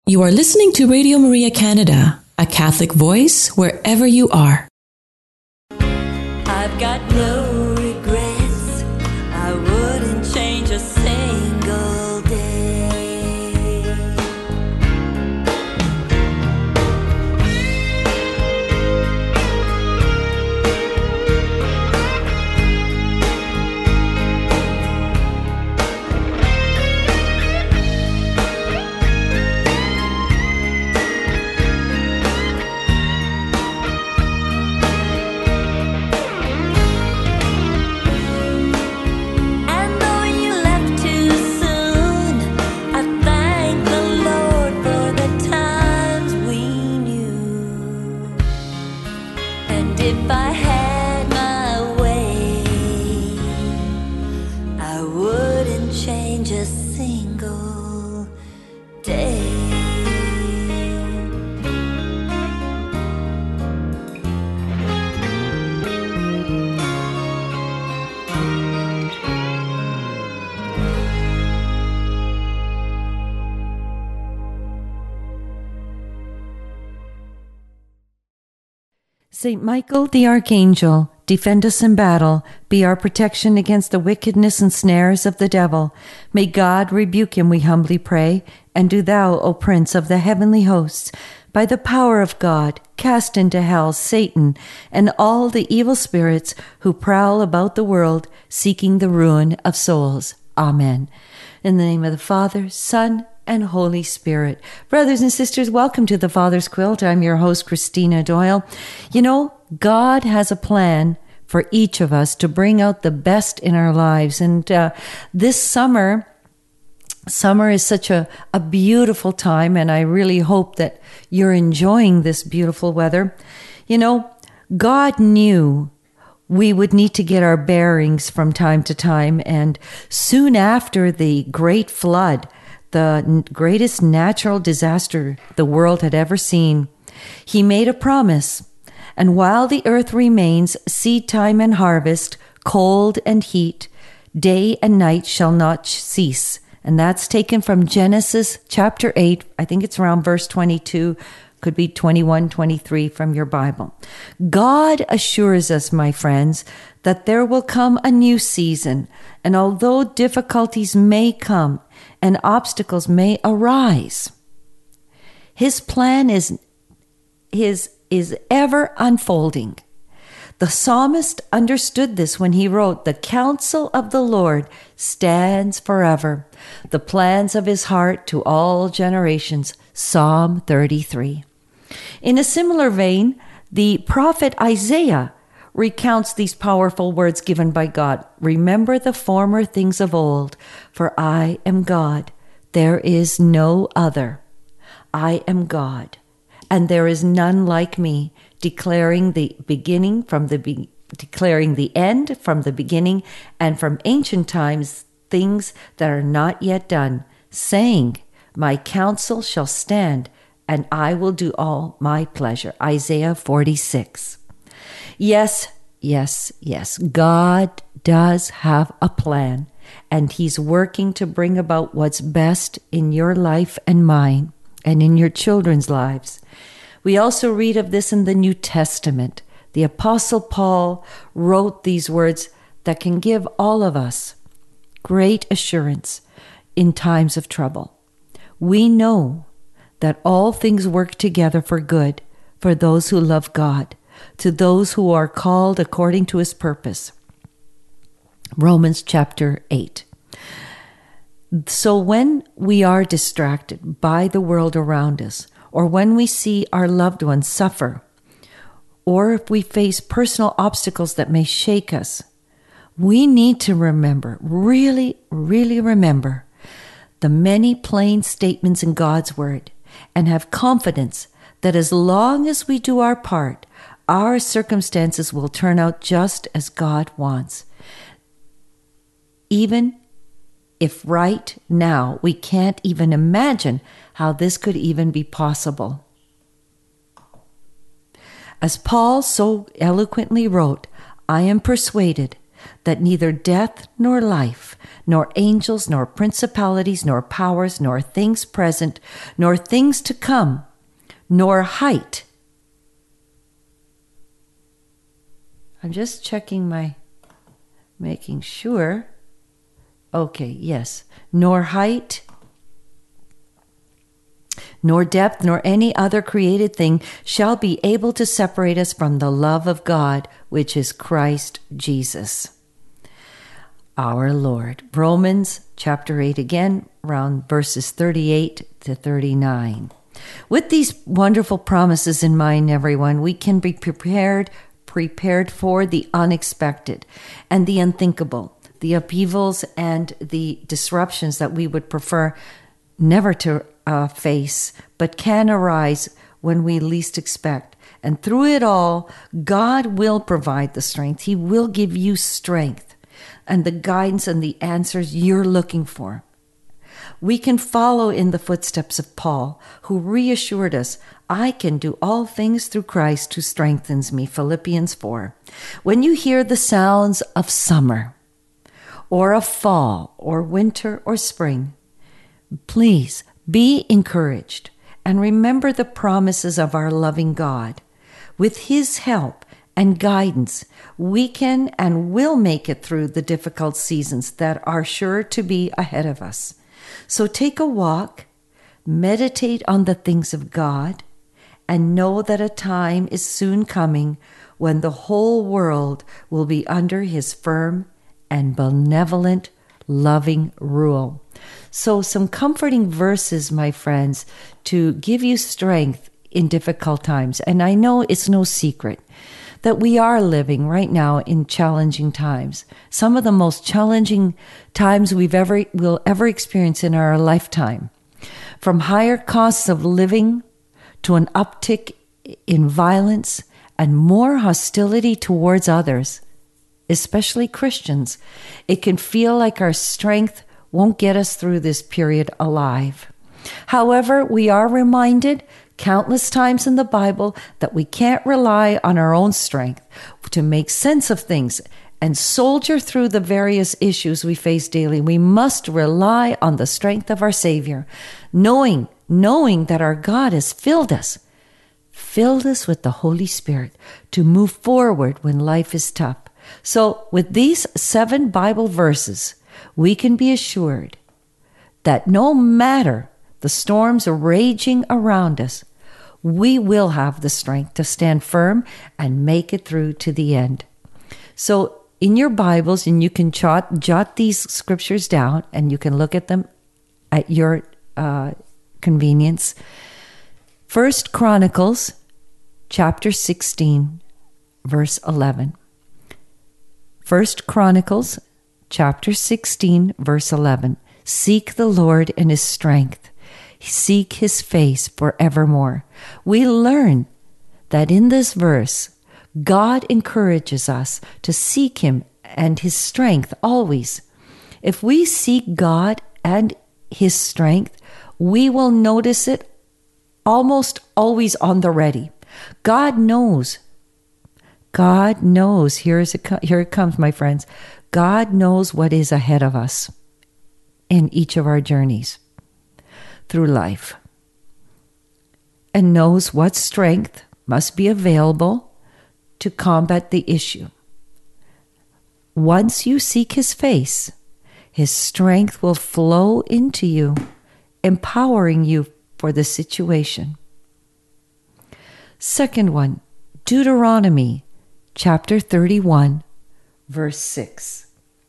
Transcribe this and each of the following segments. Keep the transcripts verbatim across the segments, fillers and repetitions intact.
You are listening to Radio Maria Canada, a Catholic voice wherever you are. I've got no regrets. I wouldn't change a single day. If I had my way, I wouldn't change a single day. Saint Michael the Archangel, defend us in battle, be our protection against the wickedness and snares of the devil. May God rebuke him, we humbly pray, and do thou, O Prince of the heavenly hosts, by the power of God, cast into hell Satan and all the evil spirits who prowl about the world, seeking the ruin of souls. Amen. In the name of the Father, Son, and Holy Spirit. Brothers and sisters, welcome to the Father's Quilt. I'm your host, Christina Doyle. You know, God has a plan for each of us to bring out the best in our lives. And uh, this summer, summer is such a, a beautiful time, and I really hope that you're enjoying this beautiful weather. You know, God knew we would need to get our bearings from time to time, and soon after the Great Flood, the greatest natural disaster the world had ever seen, he made a promise. And while the earth remains, seed time and harvest, cold and heat, day and night shall not cease. And that's taken from Genesis chapter eight. I think it's around verse twenty-two. Could be twenty-one, twenty-three from your Bible. God assures us, my friends, that there will come a new season. And although difficulties may come and obstacles may arise, his plan is, is, is ever unfolding. The psalmist understood this when he wrote, "The counsel of the Lord stands forever, the plans of his heart to all generations." Psalm thirty-three. In a similar vein, the prophet Isaiah recounts these powerful words given by God. "Remember the former things of old, for I am God. There is no other. I am God, and there is none like me, declaring the beginning from the be- declaring the end from the beginning, and from ancient times things that are not yet done, saying, my counsel shall stand, and I will do all my pleasure." Isaiah forty-six. Yes, yes, yes, God does have a plan, and he's working to bring about what's best in your life and mine, and in your children's lives. We also read of this in the New Testament. The Apostle Paul wrote these words that can give all of us great assurance in times of trouble. "We know that all things work together for good for those who love God, to those who are called according to his purpose." Romans chapter eight. So when we are distracted by the world around us, or when we see our loved ones suffer, or if we face personal obstacles that may shake us, we need to remember, really, really remember, the many plain statements in God's word, and have confidence that as long as we do our part, our circumstances will turn out just as God wants. Even if right now we can't even imagine how this could even be possible. As Paul so eloquently wrote, "I am persuaded that neither death nor life, nor angels, nor principalities, nor powers, nor things present, nor things to come, nor height. I'm just checking my, making sure. Okay, yes. Nor height, nor depth, nor any other created thing shall be able to separate us from the love of God, which is Christ Jesus, our Lord. Romans chapter eight again, around verses thirty-eight to thirty-nine. With these wonderful promises in mind, everyone, we can be prepared, prepared for the unexpected and the unthinkable, the upheavals and the disruptions that we would prefer never to uh, face, but can arise when we least expect. And through it all, God will provide the strength. He will give you strength and the guidance and the answers you're looking for. We can follow in the footsteps of Paul, who reassured us, I can do all things through Christ who strengthens me, Philippians four. When you hear the sounds of summer, or of fall, or winter, or spring, please be encouraged and remember the promises of our loving God. With His help and guidance, we can and will make it through the difficult seasons that are sure to be ahead of us. So take a walk, meditate on the things of God, and know that a time is soon coming when the whole world will be under His firm and benevolent, loving rule. So some comforting verses, my friends, to give you strength in difficult times. And I know it's no secret that we are living right now in challenging times. Some of the most challenging times we've ever will ever experience in our lifetime. From higher costs of living to an uptick in violence and more hostility towards others, especially Christians, it can feel like our strength won't get us through this period alive. However, we are reminded countless times in the Bible that we can't rely on our own strength to make sense of things and soldier through the various issues we face daily. We must rely on the strength of our Savior, knowing, knowing that our God has filled us, filled us with the Holy Spirit to move forward when life is tough. So with these seven Bible verses, we can be assured that no matter the storms are raging around us, we will have the strength to stand firm and make it through to the end. So in your Bibles, and you can jot, jot these scriptures down, and you can look at them at your uh, convenience. First Chronicles chapter sixteen, verse eleven. First Chronicles chapter sixteen, verse eleven. Seek the Lord in His strength. Seek His face forevermore. We learn that in this verse, God encourages us to seek Him and His strength always. If we seek God and His strength, we will notice it almost always on the ready. God knows. God knows. Here, is it, here it comes, my friends. God knows what is ahead of us in each of our journeys through life, and knows what strength must be available to combat the issue. Once you seek His face, His strength will flow into you, empowering you for the situation. Second one, Deuteronomy chapter thirty-one, verse six.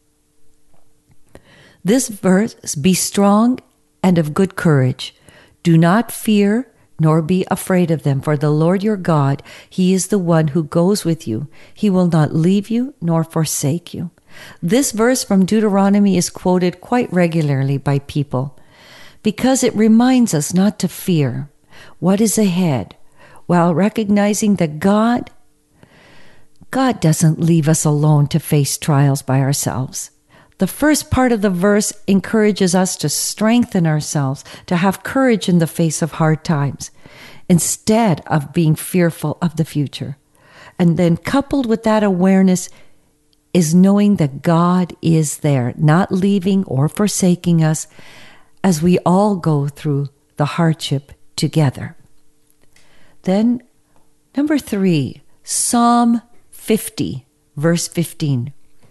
This verse, be strong and of good courage. Do not fear, nor be afraid of them, for the Lord your God, He is the one who goes with you. He will not leave you nor forsake you. This verse from Deuteronomy is quoted quite regularly by people because it reminds us not to fear what is ahead, while recognizing that God, God doesn't leave us alone to face trials by ourselves. The first part of the verse encourages us to strengthen ourselves, to have courage in the face of hard times, instead of being fearful of the future. And then coupled with that awareness, is knowing that God is there, not leaving or forsaking us as we all go through the hardship together. Then, number three, Psalm fifty, verse fifteen.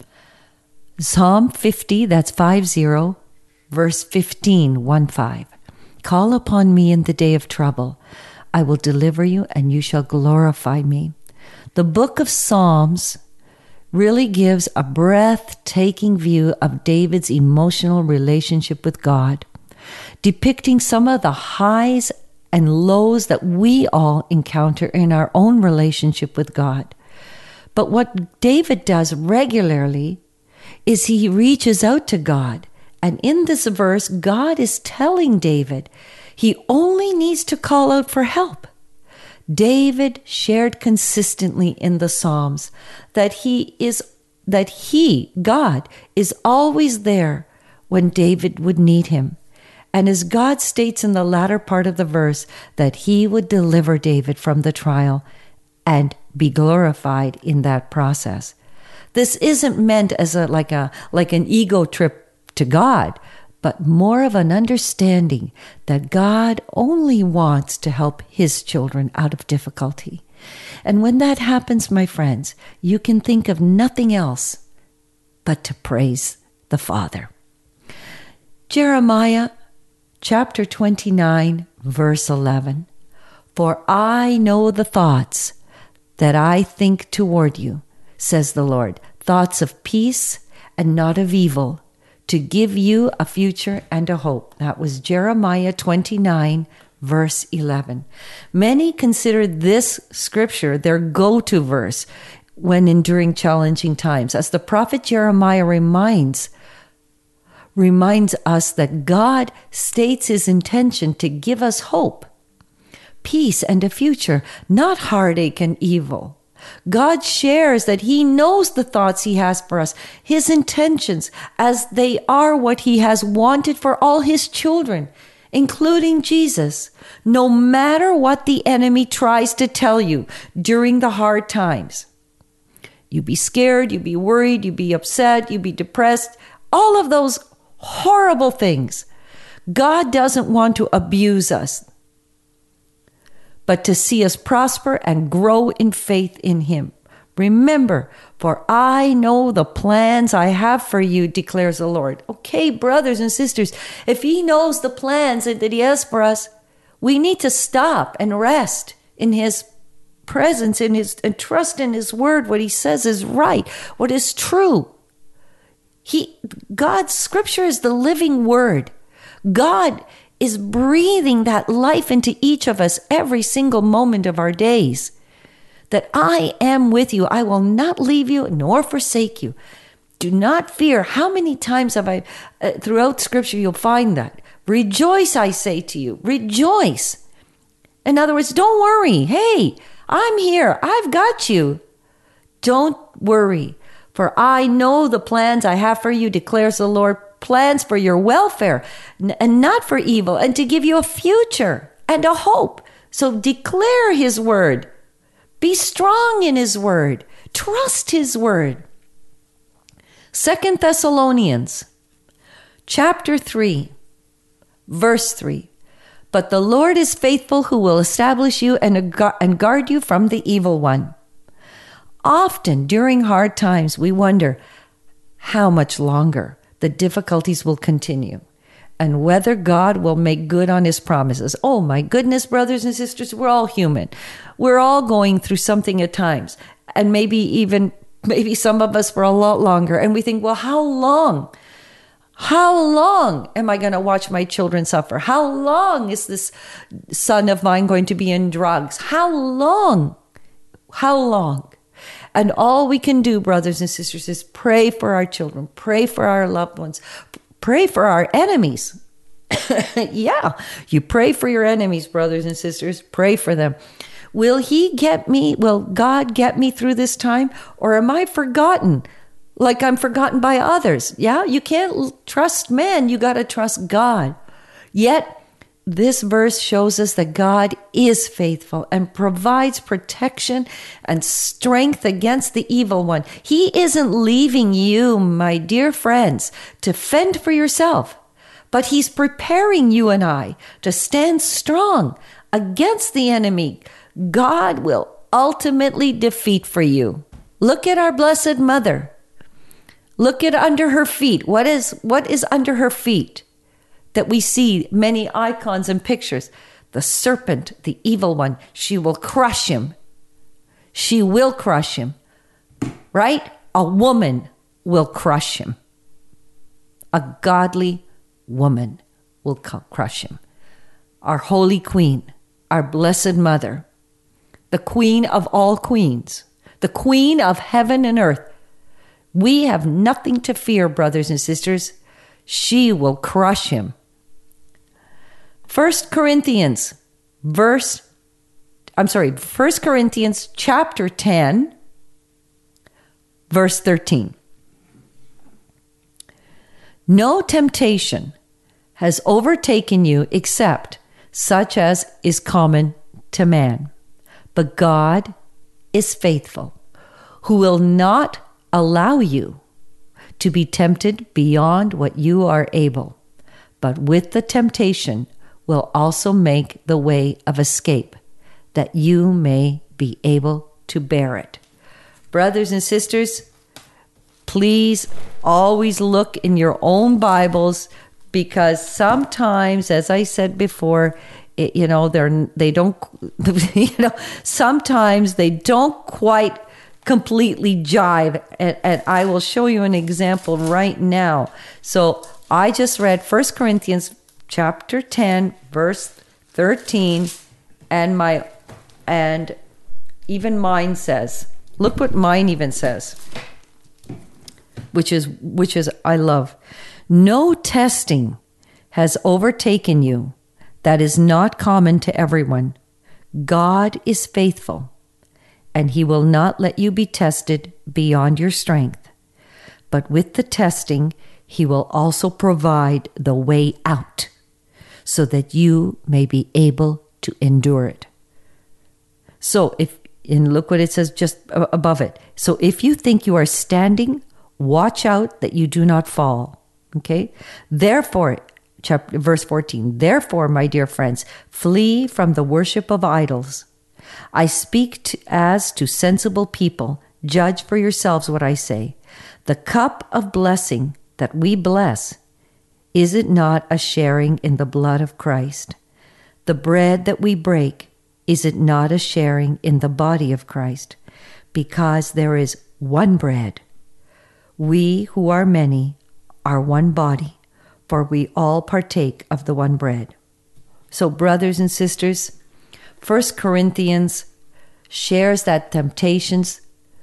Psalm fifty, that's five zero, verse fifteen, one five. Call upon me in the day of trouble. I will deliver you, and you shall glorify me. The book of Psalms really gives a breathtaking view of David's emotional relationship with God, depicting some of the highs and lows that we all encounter in our own relationship with God. But what David does regularly is he reaches out to God. And in this verse, God is telling David he only needs to call out for help. David shared consistently in the Psalms that he is that he, God, is always there when David would need him. And as God states in the latter part of the verse that he would deliver David from the trial and be glorified in that process. This isn't meant as a like a like an ego trip to God, but more of an understanding that God only wants to help his children out of difficulty. And when that happens, my friends, you can think of nothing else but to praise the Father. Jeremiah chapter twenty-nine, verse eleven. For I know the thoughts that I think toward you, says the Lord, thoughts of peace and not of evil, to give you a future and a hope. That was Jeremiah twenty-nine, verse eleven. Many consider this scripture their go-to verse when enduring challenging times, as the prophet Jeremiah reminds reminds us that God states his intention to give us hope, peace, and a future, not heartache and evil. God shares that he knows the thoughts he has for us, his intentions, as they are what he has wanted for all his children, including Jesus. No matter what the enemy tries to tell you during the hard times, you be scared, you be worried, you be upset, you be depressed, all of those horrible things. God doesn't want to abuse us, but to see us prosper and grow in faith in him. Remember, for I know the plans I have for you, declares the Lord. Okay, brothers and sisters, if he knows the plans that he has for us, we need to stop and rest in his presence, in his, and trust in his word. What he says is right, what is true. He, God's scripture is the living word. God is breathing that life into each of us every single moment of our days. That I am with you. I will not leave you nor forsake you. Do not fear. How many times have I, uh, throughout scripture, you'll find that. Rejoice, I say to you. Rejoice. In other words, don't worry. Hey, I'm here. I've got you. Don't worry. For I know the plans I have for you, declares the Lord, plans for your welfare and not for evil, and to give you a future and a hope. So declare his word. Be strong in his word. Trust his word. Second Thessalonians chapter three, verse three. But the Lord is faithful, who will establish you and guard you from the evil one. Often during hard times, we wonder how much longer the difficulties will continue and whether God will make good on his promises. Oh my goodness, brothers and sisters, we're all human. We're all going through something at times, and maybe even, maybe some of us for a lot longer. And we think, well, how long? How long am I going to watch my children suffer? How long is this son of mine going to be in drugs? How long? How long? And all we can do, brothers and sisters, is pray for our children, pray for our loved ones, pray for our enemies. Yeah, you pray for your enemies, brothers and sisters, pray for them. Will he get me, will God get me through this time? Or am I forgotten, like I'm forgotten by others? Yeah, you can't trust man, you got to trust God. Yet, this verse shows us that God is faithful and provides protection and strength against the evil one. He isn't leaving you, my dear friends, to fend for yourself, but he's preparing you and I to stand strong against the enemy. God will ultimately defeat for you. Look at our Blessed Mother. Look at under her feet. What is, what is under her feet? That we see many icons and pictures. The serpent, the evil one, she will crush him. She will crush him. Right? A woman will crush him. A godly woman will crush him. Our Holy Queen, our Blessed Mother, the Queen of all queens, the Queen of heaven and earth. We have nothing to fear, brothers and sisters. She will crush him. First Corinthians, verse, I'm sorry, First Corinthians chapter ten, verse thirteen. No temptation has overtaken you except such as is common to man. But God is faithful, who will not allow you to be tempted beyond what you are able, but with the temptation will also make the way of escape, that you may be able to bear it. Brothers and sisters, please always look in your own Bibles, because sometimes, as I said before, it, you know, they're they don't, you know, sometimes they don't quite completely jive, and, and I will show you an example right now. So I just read First Corinthians chapter ten, verse thirteen, and my and even mine says, look what mine even says, which is which is I love. No testing has overtaken you that is not common to everyone. God is faithful, and he will not let you be tested beyond your strength. But with the testing, he will also provide the way out, so that you may be able to endure it. So if, and look what it says just above it. So if you think you are standing, watch out that you do not fall. Okay? Therefore, chapter, verse fourteen, therefore, my dear friends, flee from the worship of idols. I speak to, as to sensible people. Judge for yourselves what I say. The cup of blessing that we bless, is it not a sharing in the blood of Christ? The bread that we break, is it not a sharing in the body of Christ? Because there is one bread. We who are many are one body, for we all partake of the one bread. So, brothers and sisters, First Corinthians shares that temptations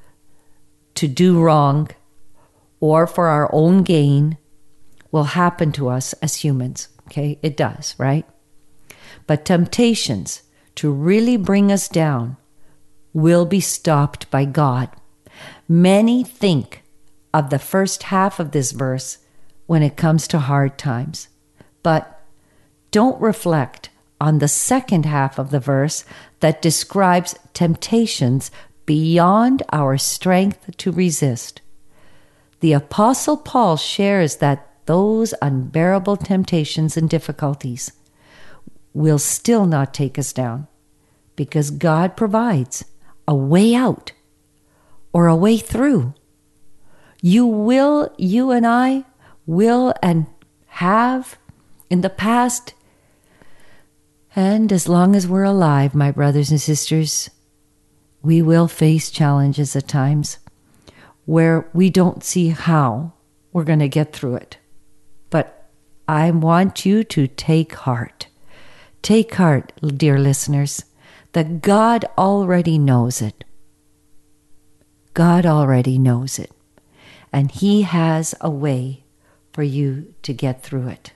to do wrong or for our own gain will happen to us as humans. Okay, it does, right? But temptations to really bring us down will be stopped by God. Many think of the first half of this verse when it comes to hard times, but don't reflect on the second half of the verse that describes temptations beyond our strength to resist. The Apostle Paul shares that those unbearable temptations and difficulties will still not take us down, because God provides a way out or a way through. You will, you and I will and have in the past, and as long as we're alive, my brothers and sisters, we will face challenges at times where we don't see how we're going to get through it. But I want you to take heart. Take heart, dear listeners, that God already knows it. God already knows it. And he has a way for you to get through it.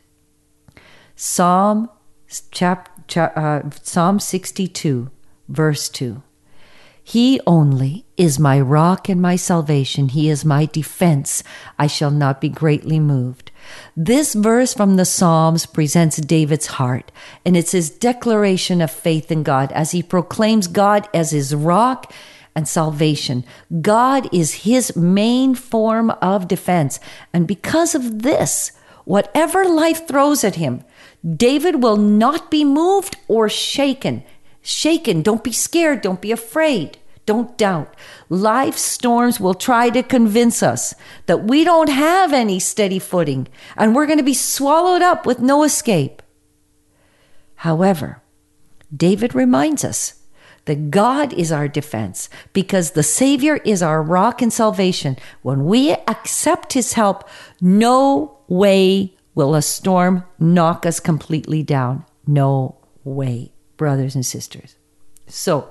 Psalm, chap, chap, uh, Psalm sixty-two, verse two. He only is my rock and my salvation. He is my defense. I shall not be greatly moved. This verse from the Psalms presents David's heart, and it's his declaration of faith in God as he proclaims God as his rock and salvation. God is his main form of defense. And because of this, whatever life throws at him, David will not be moved or shaken. Shaken. Don't be scared. Don't be afraid. Don't doubt. Life's storms will try to convince us that we don't have any steady footing and we're going to be swallowed up with no escape. However, David reminds us that God is our defense because the Savior is our rock and salvation. When we accept his help, no way will a storm knock us completely down. No way, brothers and sisters. So,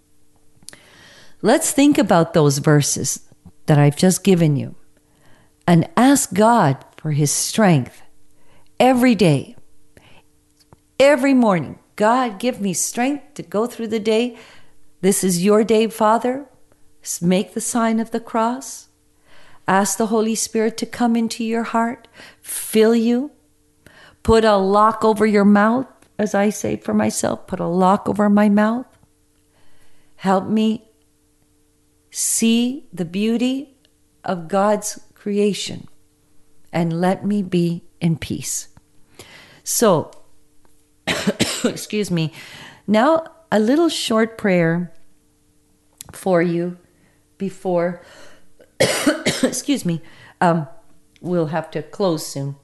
let's think about those verses that I've just given you and ask God for his strength every day, every morning. God, give me strength to go through the day. This is your day, Father. Make the sign of the cross. Ask the Holy Spirit to come into your heart, fill you. Put a lock over your mouth, as I say for myself, put a lock over my mouth. Help me see the beauty of God's creation and let me be in peace. So, excuse me. Now, a little short prayer for you before, excuse me, um, we'll have to close soon.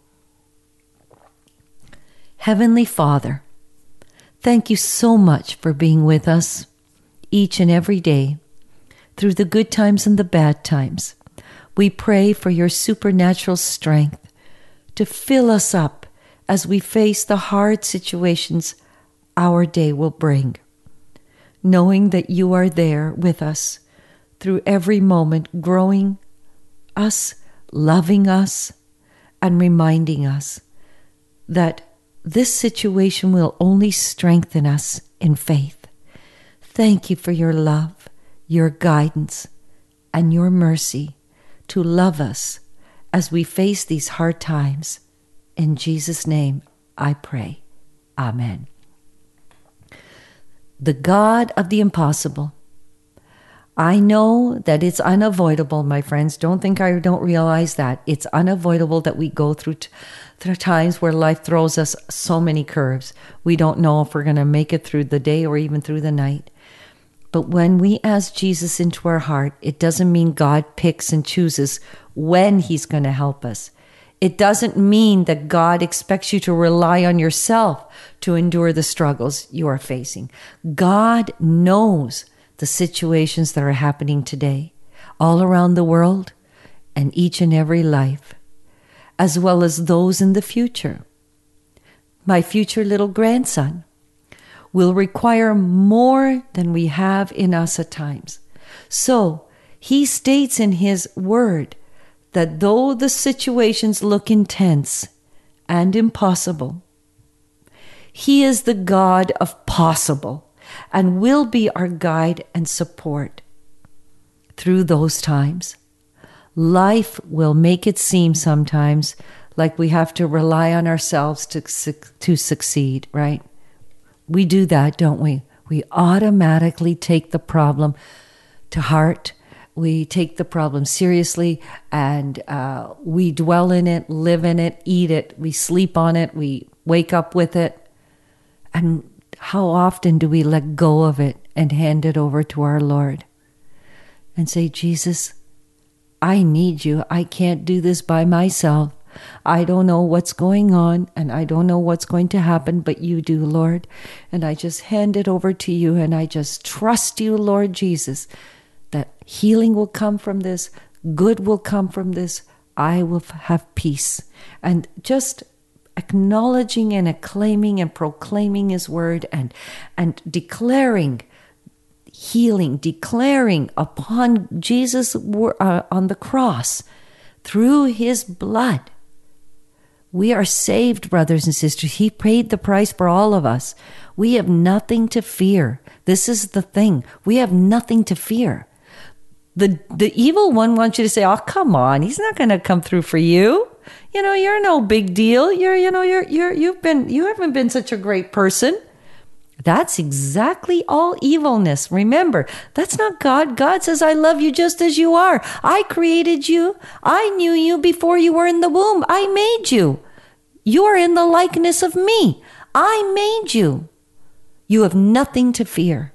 Heavenly Father, thank you so much for being with us each and every day through the good times and the bad times. We pray for your supernatural strength to fill us up as we face the hard situations our day will bring, knowing that you are there with us through every moment, growing us, loving us, and reminding us that this situation will only strengthen us in faith. Thank you for your love, your guidance, and your mercy to love us as we face these hard times. In Jesus' name, I pray. Amen. The God of the impossible. I know that it's unavoidable, my friends. Don't think I don't realize that. It's unavoidable that we go through, t- through times where life throws us so many curves. We don't know if we're going to make it through the day or even through the night. But when we ask Jesus into our heart, it doesn't mean God picks and chooses when he's going to help us. It doesn't mean that God expects you to rely on yourself to endure the struggles you are facing. God knows the situations that are happening today, all around the world and each and every life, as well as those in the future. My future little grandson will require more than we have in us at times. So he states in his word that though the situations look intense and impossible, he is the God of possible and will be our guide and support through those times. Life will make it seem sometimes like we have to rely on ourselves to, to succeed, right? We do that, don't we? We automatically take the problem to heart. We take the problem seriously and uh, we dwell in it, live in it, eat it. We sleep on it. We wake up with it. And how often do we let go of it and hand it over to our Lord and say, Jesus, I need you. I can't do this by myself. I don't know what's going on and I don't know what's going to happen, but you do, Lord. And I just hand it over to you and I just trust you, Lord Jesus, that healing will come from this, good will come from this, I will have peace. And just acknowledging and acclaiming and proclaiming his word and, and declaring healing, declaring upon Jesus uh, on the cross, through his blood, we are saved, brothers and sisters. He paid the price for all of us. We have nothing to fear. This is the thing. We have nothing to fear. The, the evil one wants you to say, oh, come on. He's not going to come through for you. You know, you're no big deal. You're, you know, you're, you're, you've been, you haven't been such a great person. That's exactly all evilness. Remember, that's not God. God says, I love you just as you are. I created you. I knew you before you were in the womb. I made you. You are in the likeness of me. I made you. You have nothing to fear.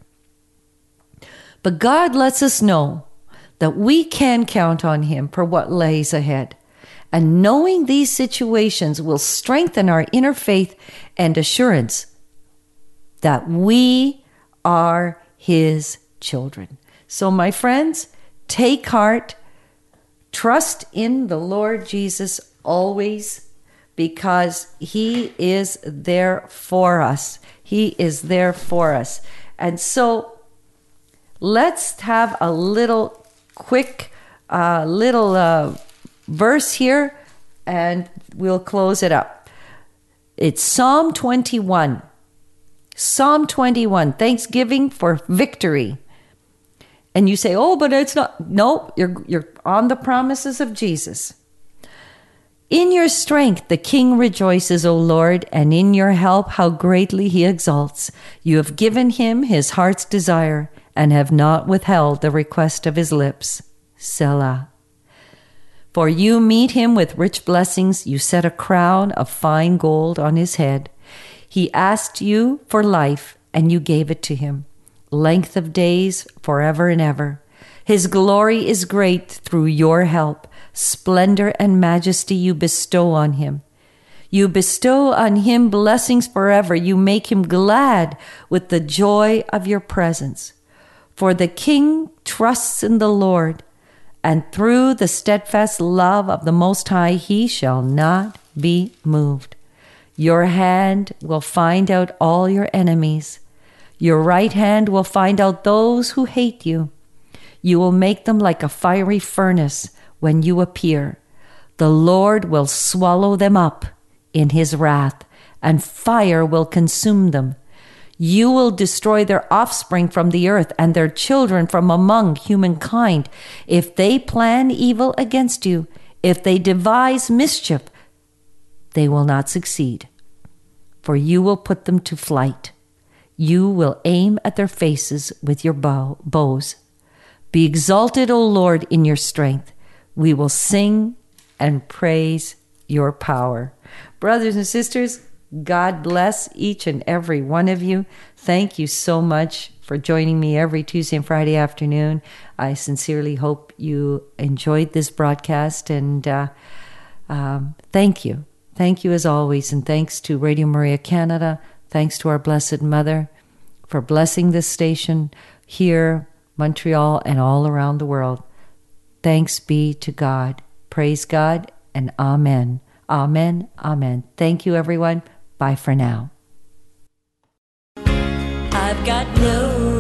But God lets us know that we can count on him for what lays ahead. And knowing these situations will strengthen our inner faith and assurance that we are his children. So, my friends, take heart, trust in the Lord Jesus always, because he is there for us. He is there for us. And so, let's have a little quick uh, little uh, verse here, and we'll close it up. It's Psalm twenty-one. Psalm twenty-one, thanksgiving for victory. And you say, oh, but it's not. No, you're, you're on the promises of Jesus. In your strength, the King rejoices, O Lord, and in your help, how greatly he exalts. You have given him his heart's desire and have not withheld the request of his lips. Selah. For you meet him with rich blessings. You set a crown of fine gold on his head. He asked you for life, and you gave it to him, length of days forever and ever. His glory is great through your help. Splendor and majesty you bestow on him. You bestow on him blessings forever. You make him glad with the joy of your presence. For the king trusts in the Lord, and through the steadfast love of the Most High he shall not be moved. Your hand will find out all your enemies. Your right hand will find out those who hate you. You will make them like a fiery furnace when you appear. The Lord will swallow them up in his wrath, and fire will consume them. You will destroy their offspring from the earth and their children from among humankind. If they plan evil against you, if they devise mischief, they will not succeed, for you will put them to flight. You will aim at their faces with your bow, bows. Be exalted, O Lord, in your strength. We will sing and praise your power. Brothers and sisters, God bless each and every one of you. Thank you so much for joining me every Tuesday and Friday afternoon. I sincerely hope you enjoyed this broadcast, and uh, um, thank you. Thank you as always, and thanks to Radio Maria Canada. Thanks to our Blessed Mother for blessing this station here, Montreal, and all around the world. Thanks be to God. Praise God, and amen. Amen, amen. Thank you, everyone. Bye for now. I've got no